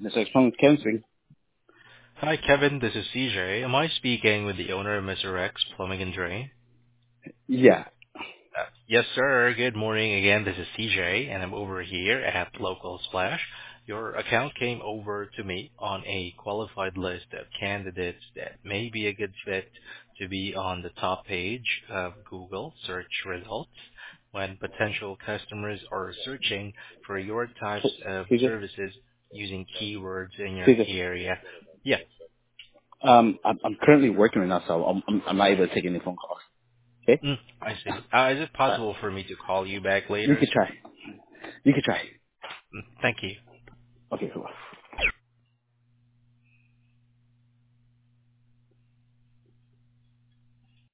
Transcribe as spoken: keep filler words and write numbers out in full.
Mister Exponent Counseling. Hi, Kevin. This is C J. Am I speaking with the owner of Mister X Plumbing and Drain? Yeah. Uh, yes, sir. Good morning again. This is C J, and I'm over here at Local Splash. Your account came over to me on a qualified list of candidates that may be a good fit to be on the top page of Google search results when potential customers are searching for your types of C J. services using keywords in your C J. area. Yeah. Um, I'm, I'm currently working right now, so I'm, I'm, I'm not able to take any phone calls. Okay? Mm, I see. Uh, is it Uh, possible for me to call you back you later? could try. You could try. Mm, thank you.